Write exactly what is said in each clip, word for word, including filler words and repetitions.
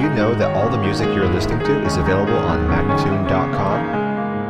you know that all the music you're listening to is available on Magnatune dot com?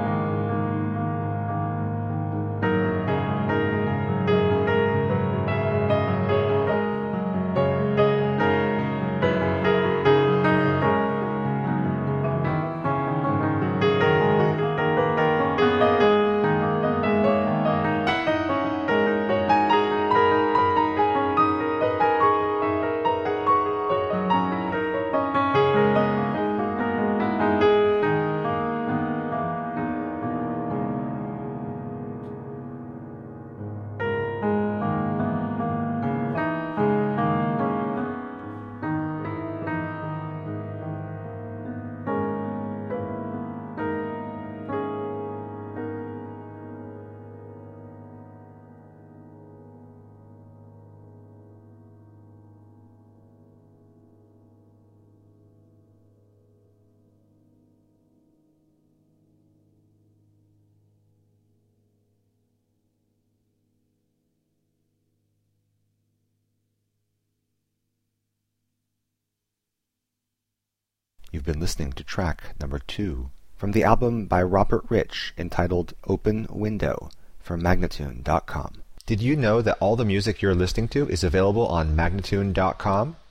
You've been listening to track number two from the album by Robert Rich entitled Open Window from Magnatune dot com. Did you know that all the music you're listening to is available on Magnatune dot com?